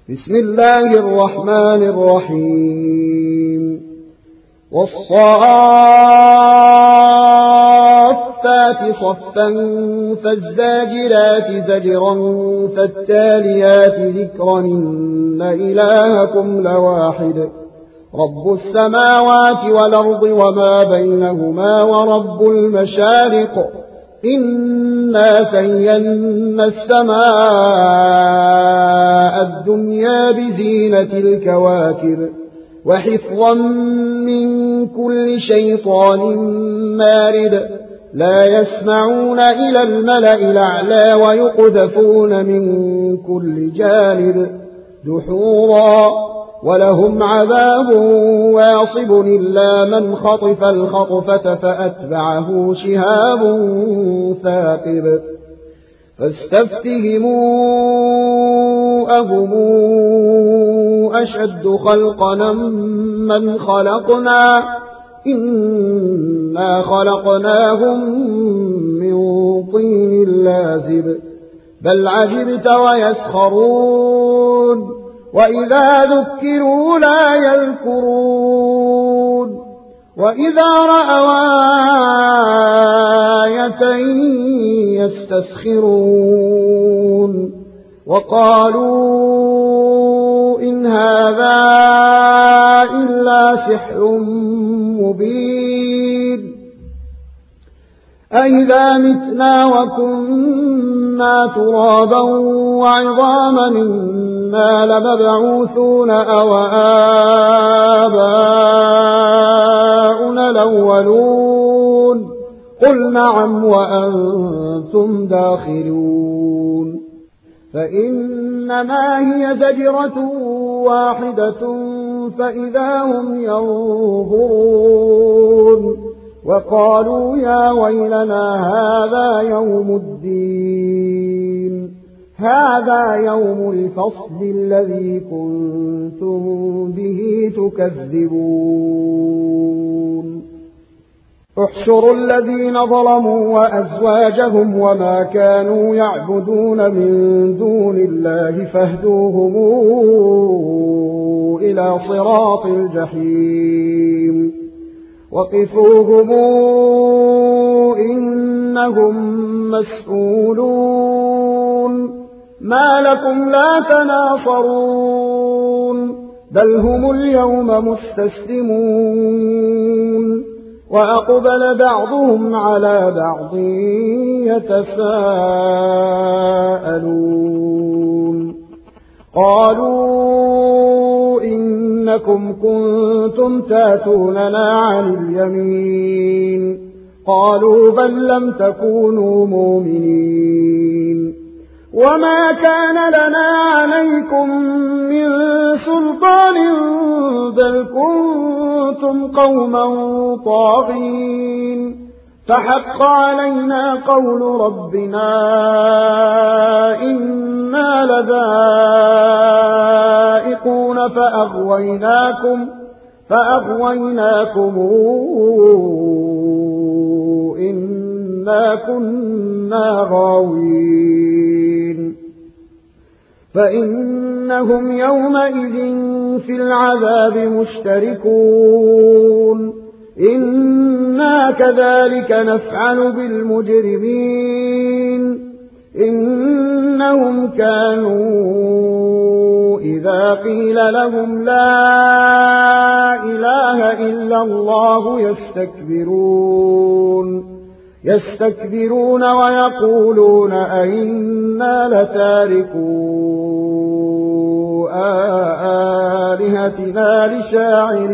بسم الله الرحمن الرحيم والصافات صفا فالزاجرات زجرا فالتاليات ذكرا إن إلهكم لواحد رب السماوات والأرض وما بينهما ورب المشارق إنا زينا السماء الدنيا بزينة الكواكب وحفظا من كل شيطان مارد لا يسمعون إلى الملأ الأعلى ويقذفون من كل جانب دحورا ولهم عذاب واصب إلا من خطف الخطفة فأتبعه شهاب ثاقب فاستفتهموا أهم أشد خلقنا من خلقنا إنا خلقناهم من طين لازب بل عجبت ويسخرون وإذا ذكروا لا يذكرون وإذا رأوا آية يستسخرون وقالوا إن هذا إلا سحر مبين أئذا متنا وكنا ترابا وعظاما إنا لمبعوثون أو آباؤنا الأولون قل نعم وأنتم داخلون فإنما هي زجرة واحدة فإذا هم ينظرون وقالوا يا ويلنا هذا يوم الدين هذا يوم الفصل الذي كنتم به تكذبون احشروا الذين ظلموا وأزواجهم وما كانوا يعبدون من دون الله فاهدوهم إلى صراط الجحيم وقفوهم إنهم مسؤولون ما لكم لا تناصرون بل هم اليوم مستسلمون وأقبل بعضهم على بعض يتساءلون قالوا إنكم كنتم تاتوننا عن اليمين قالوا بل لم تكونوا مؤمنين وما كان لنا عليكم من سلطان بل كنتم قوما طاغين فحق علينا قول ربنا إنا لذائقون فأغويناكم إنا كنا غاوين فإنهم يومئذ في العذاب مشتركون إنا كذلك نفعل بالمجرمين إنهم كانوا إذا قيل لهم لا إله إلا الله يستكبرون ويقولون أئنا لتاركو آلهتنا لشاعر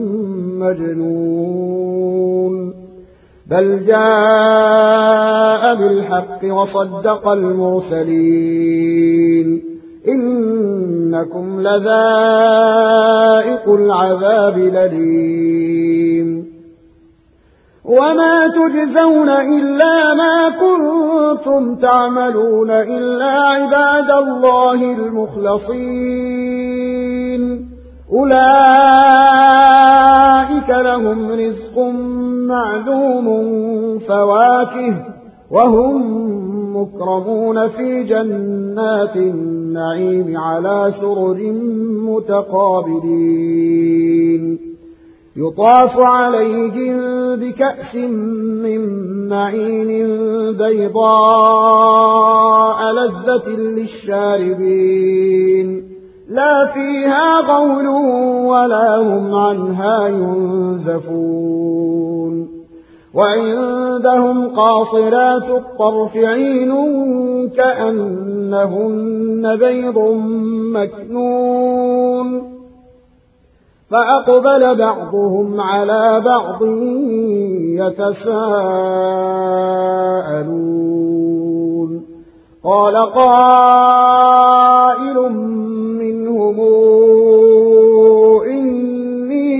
مجنون بل جاء بالحق وصدق المرسلين إنكم لذائق العذاب الأليم وما تجزون إلا ما كنتم تعملون إلا عباد الله المخلصين أولئك لهم رزق معلوم فواكه وهم مكرمون في جنات النعيم على سرر متقابلين يطاف عليهم بكأس من معين بيضاء لذة للشاربين لا فيها غول ولا هم عنها ينزفون وعندهم قاصرات الطرف عين كأنهن بيض مكنون فأقبل بعضهم على بعض يتساءلون قال قائل منهم إني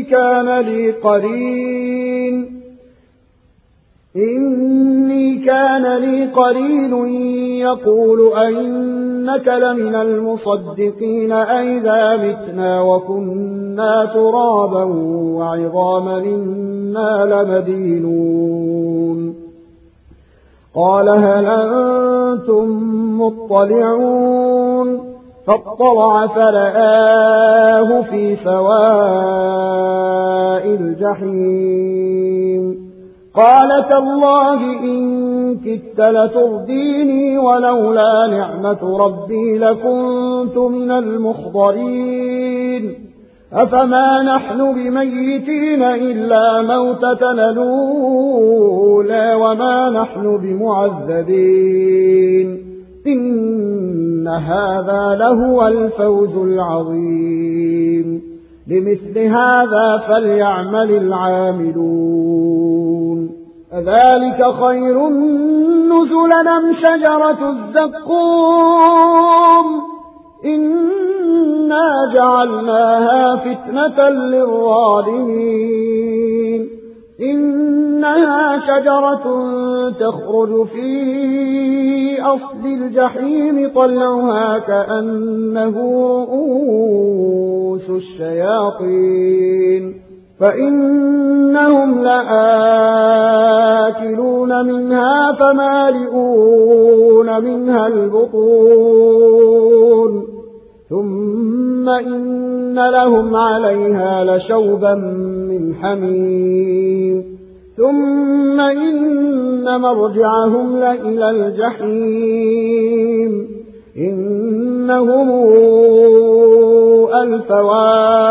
كان لي قرين يقول أئنك لمن المصدقين أئذا متنا وكنا ترابا وعظاما إنا لمدينون قال هل أنتم مطلعون فاطلع فرآه في سواء الجحيم قال تالله إن كدت لترديني ولولا نعمة ربي لكنت من المحضرين أفما نحن بميتين إلا موتتنا الأولى وما نحن بمعذبين إن هذا لهو الفوز العظيم لمثل هذا فليعمل العاملون أذلك خير نزلا أم شجرة الزقوم إنا جعلناها فتنة للظالمين إنها شجرة تخرج في أصل الجحيم طلعها كأنه رؤوس الشياطين فإنهم لآكلون منها فمالئون منها البطون ثم إن لهم عليها لشوبا من حميم ثم إن مرجعهم لإلى الجحيم إنهم ألفوا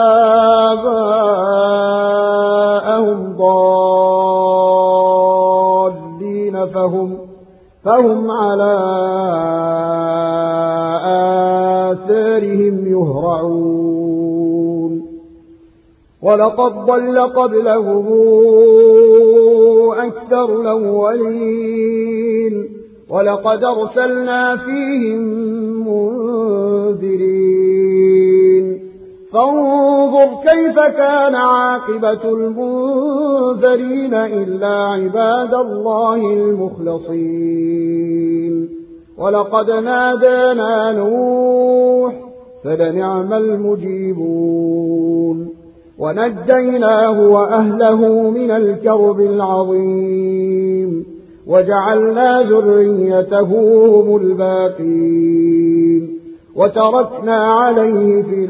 آباءهم ضالين فهم على آثارهم يهرعون ولقد ضل قبلهم أكثر الأولين ولقد أرسلنا فيهم منذرين فانظر كيف كان عاقبة المنذرين إلا عباد الله المخلصين ولقد نادانا نوح فلنعم المجيبون ونجيناه وأهله من الكرب العظيم وجعلنا ذريته هم الباقين وتركنا عليه في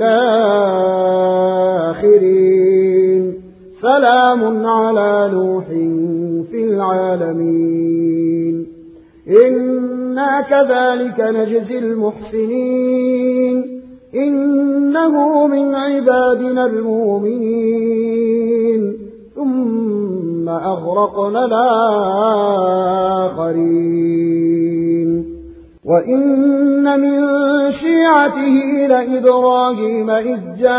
الآخرين سلام على نوح في العالمين إنا كذلك نجزي المحسنين إنه من عبادنا المؤمنين ثم أغرقنا الآخرين وإن من شيعته لإبراهيم إذ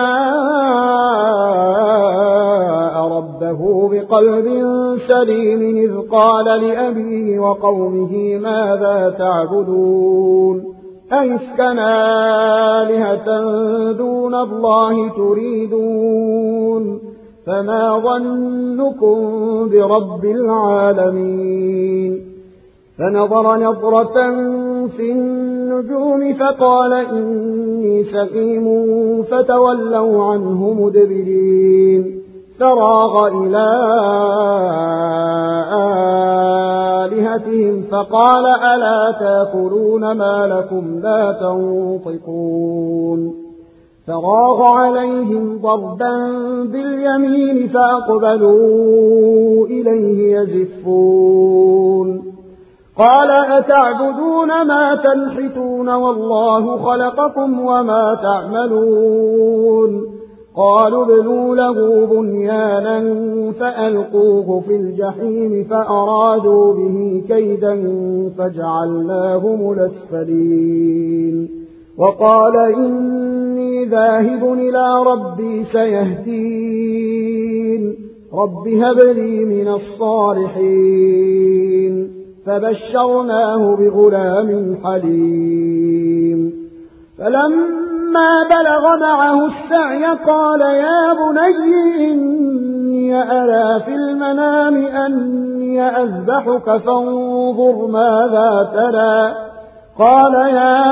جاء ربه بقلب سليم إذ قال لأبيه وقومه ماذا تعبدون أئفكا آلهة دون الله تريدون فما ظنكم برب العالمين فنظر نظرة في النجوم فقال إني سقيم فتولوا عنه مدبرين فراغ إلى آلهتهم فقال ألا تأكلون ما لكم لا تنطقون فراغ عليهم ضربا باليمين فأقبلوا إليه يزفون قال أتعبدون ما تنحتون والله خلقكم وما تعملون قالوا ابنوا له بنيانا فألقوه في الجحيم فأرادوا به كيدا فجعلناهم الأسفلين وقال إني ذاهب إلى ربي سيهدين رب هب لي من الصالحين فبشرناه بغلام حليم فلما بلغ معه السعي قال يا بني إني أرى في المنام أني أذبحك فانظر ماذا ترى قال يا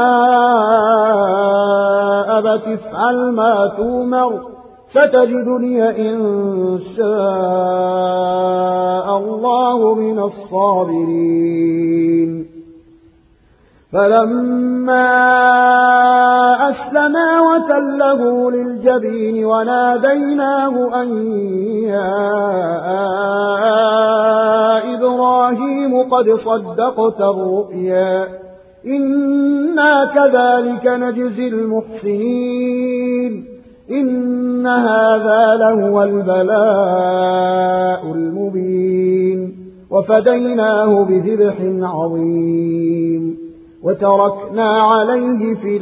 أبت افعل ما تؤمر ستجدني إن شاء الله من الصابرين فلما أسلما وتله للجبين وناديناه أن يا إبراهيم قد صدقت الرؤيا إنا كذلك نجزي المحسنين إن هذا لهو البلاء المبين وفديناه بذبح عظيم وتركنا عليه في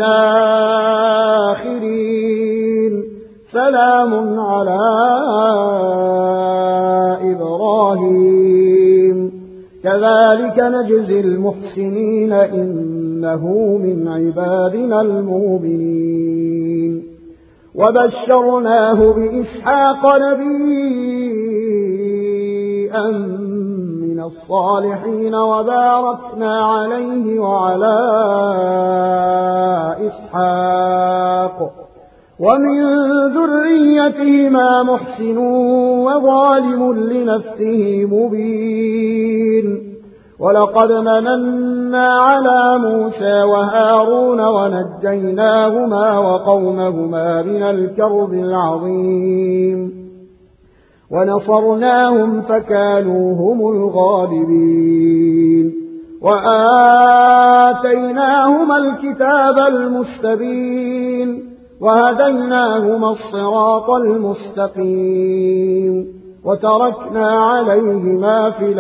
الآخرين سلام على إبراهيم كذلك نجزي المحسنين إنه من عبادنا المؤمنين وبشرناه بإسحاق نبيا من الصالحين وباركنا عليه وعلى إسحاق ومن ذريتهما محسن وظالم لنفسه مبين ولقد مننا على موسى وهارون ونجيناهما وقومهما من الكرب العظيم ونصرناهم فكانوا هم الغالبين وآتيناهما الكتاب المستبين وهديناهما الصراط المستقيم وتركنا عليهما في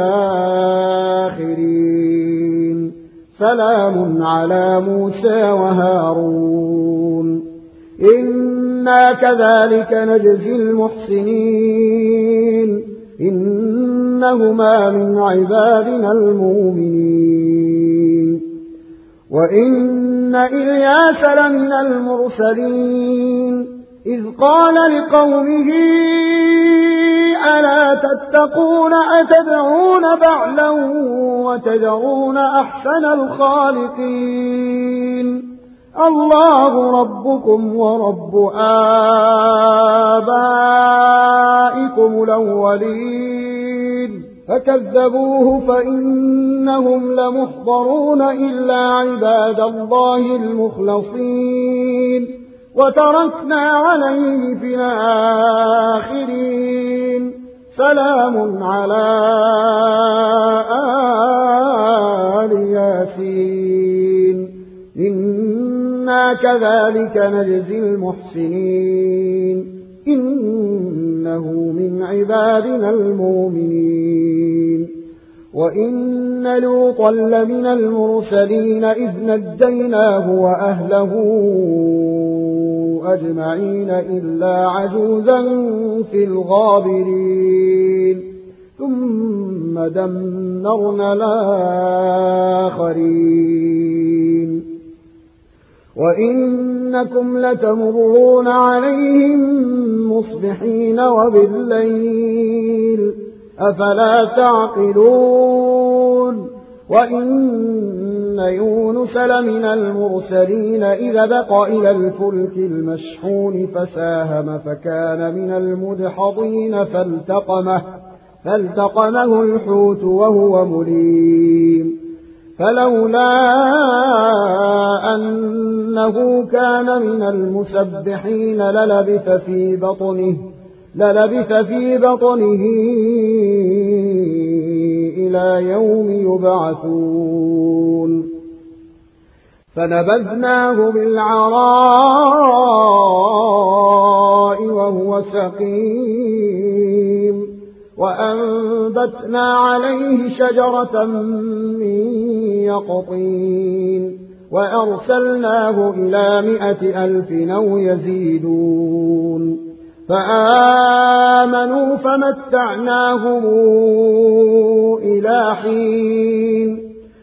الآخرين سلام على موسى وهارون إنا كذلك نجزي المحسنين إنهما من عبادنا المؤمنين وإن إلياس لمن المرسلين إذ قال لقومه ألا تتقون أتدعون بعلا وتذرون أحسن الخالقين الله ربكم ورب آبائكم الأولين فكذبوه فإنهم لمحضرون إلا عباد الله المخلصين وتركنا عليه في الآخرين سلام على آل ياسين إنا كذلك نجزي المحسنين إنه من عبادنا المؤمنين وإن لوطا لمن المرسلين إذ نجيناه وأهله أجمعين إلا عجوزا في الغابرين ثم دمرنا الآخرين وإنكم لتمرون عليهم مصبحين وبالليل أفلا تعقلون وإن يونس لمن المرسلين إذا بق إلى الفلك المشحون فساهم فكان من المدحضين فالتقمه الحوت وهو مليم فلولا أنه كان من المسبحين للبث في بطنه إلى يوم يبعثون فنبذناه بالعراء وهو سقيم وأنبتنا عليه شجرة من يقطين وأرسلناه إلى 100,000 أو يزيدون فآمنوا فمتعناهم إلى حين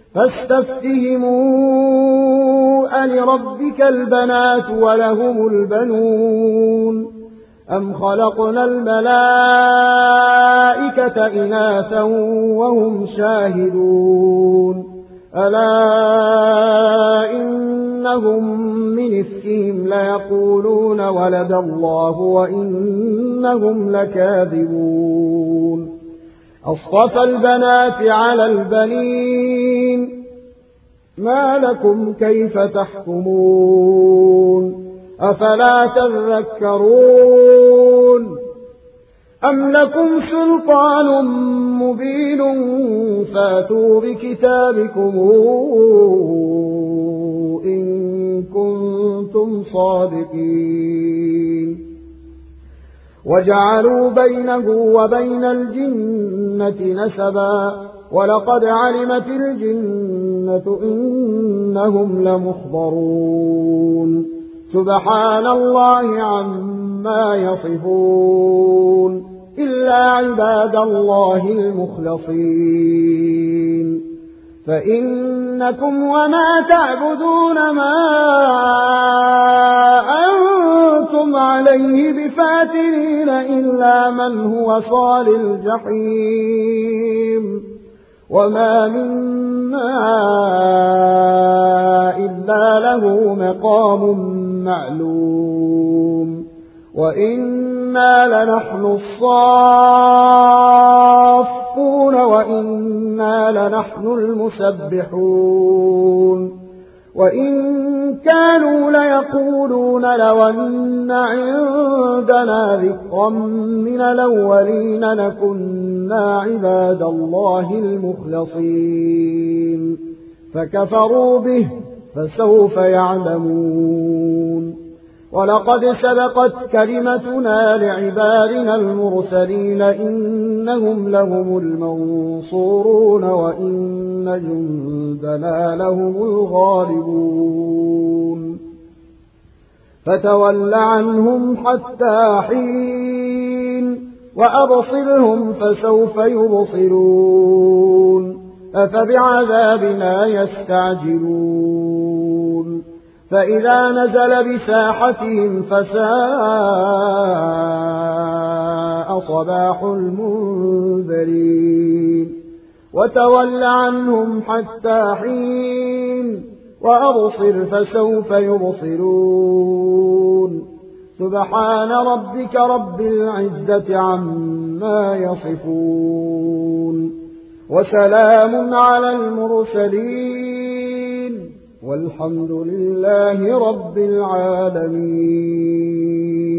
فاستفتهموا ألربك البنات ولهم البنون أم خلقنا الملائكة إناثا وهم شاهدون ألا إنهم من إفكهم ليقولون ولد الله وإنهم لكاذبون أصطفى البنات على البنين ما لكم كيف تحكمون أفلا تذكرون أم لكم سلطان مبين فاتوا بكتابكم إن كنتم صادقين وجعلوا بينه وبين الجنة نسبا ولقد علمت الجنة إنهم لمحضرون سبحان الله عما يصفون إلا عباد الله المخلصين فإنكم وما تعبدون ما أنتم عليه بفاتنين إلا من هو صال الجحيم وما منا إلا له مقام معلوم وإنا لنحن الصافون وإنا لنحن المسبحون وإن كانوا ليقولون لو أن عندنا ذكرا من الأولين لكنا عباد الله المخلصين فكفروا به فسوف يعلمون ولقد سبقت كلمتنا لعبادنا المرسلين إنهم لهم المنصورون وإن جندنا لهم الغالبون فتول عنهم حتى حين وأبصرهم فسوف يبصرون أفبعذابنا يستعجلون فإذا نزل بساحتهم فساء صباح المنذرين وتول عنهم حتى حين وأبصر فسوف يبصرون سبحان ربك رب العزة عما يصفون وسلام على المرسلين والحمد لله رب العالمين.